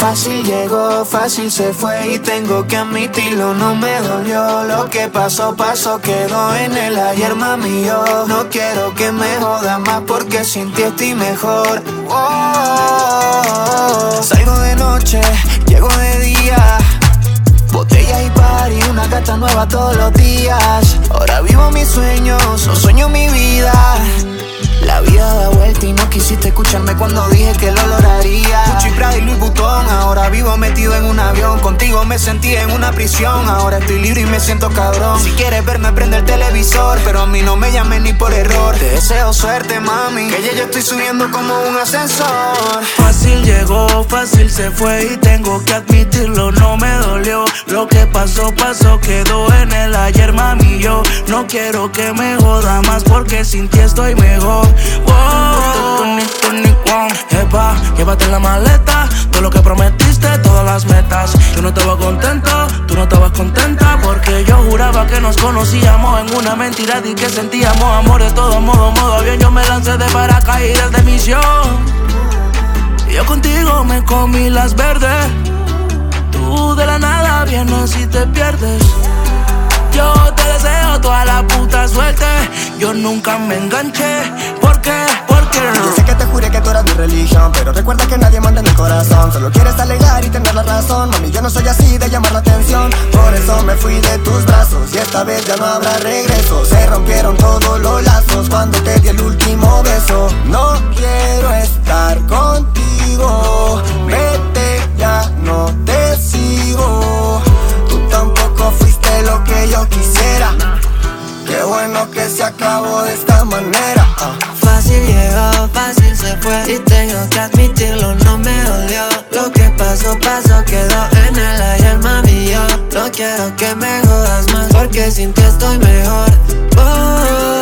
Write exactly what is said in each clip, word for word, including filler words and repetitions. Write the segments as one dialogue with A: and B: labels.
A: Fácil llegó, fácil se fue y tengo que admitirlo, no me dolió. Lo que pasó, pasó, quedó en el ayer, mami, yo no quiero que me jodas más porque sin ti estoy mejor. Oh, salgo de noche, llego de día, botellas y party, una gata nueva todos los días. Ahora vivo mis sueños, no sueño mi vida. La vida da vuelta y no quisiste escucharme cuando dije que lo lograría. Gucci, Prada y Louis Vuitton, ahora vivo metido en un avión. Contigo me sentí en una prisión, ahora estoy libre y me siento cabrón. Si quieres verme prende el televisor, pero a mí no me llames ni por error. Te deseo suerte, mami, que ya yo estoy subiendo como un ascensor.
B: Fácil llegó, fácil se fue y tengo que admitirlo, no me dolió. Lo que pasó, pasó, quedó en el ayer, mami, yo no quiero que me joda más porque sin ti estoy mejor. Wow, Epa, llévate la maleta, todo lo que prometiste, todas las metas. Yo no estaba contento, tú no estabas contenta, porque yo juraba que nos conocíamos en una mentira y que sentíamos amor de todo modo, modo bien. Yo me lancé de paracaídas de misión y yo contigo me comí las verdes. Tú de la nada vienes y te pierdes. Yo te deseo toda la puta suerte. Yo nunca me enganché. ¿Por qué? ¿Por qué no?
C: Yo sé que te juré que tú eras mi religión, pero recuerda que nadie manda en mi corazón. Solo quieres alegar y tener la razón. Mami, yo no soy así de llamar la atención. Por eso me fui de tus brazos y esta vez ya no habrá regreso. Se rompieron todos los lazos cuando te di el último beso. No quiero estar contigo. Vete, ya no te sigo. Tú tampoco fuiste lo que yo quisiera. Qué bueno que se acabó de esta manera. uh.
D: Fácil llegó, fácil se fue y tengo que admitirlo, no me dolió. Lo que pasó, pasó, quedó en el ayer, mami, yo no quiero que me jodas más porque sin ti estoy mejor. Oh,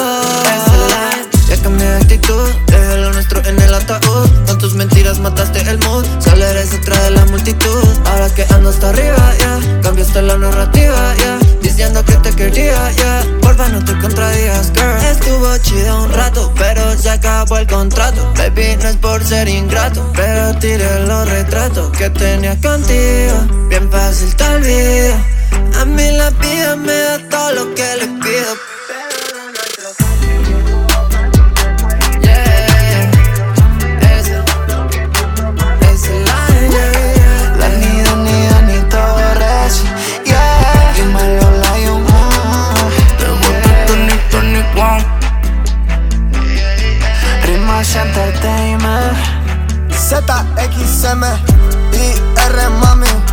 D: ya cambié de actitud, dejé lo nuestro en el ataúd. Con tus mentiras mataste el mood, solo eres otra de la multitud. Ahora que ando hasta arriba, ya, yeah. Cambiaste la narrativa, ya, yeah. Diciendo que te quería, ya, yeah. Porfa no te contradigas, girl. Estuvo chido un rato, pero se acabó el contrato. Baby, no es por ser ingrato, pero tiré los retratos que tenía contigo. Bien fácil te olvido. A mí la vida me da todo lo que le pido.
A: Entertainment
C: Z X M I R, mami.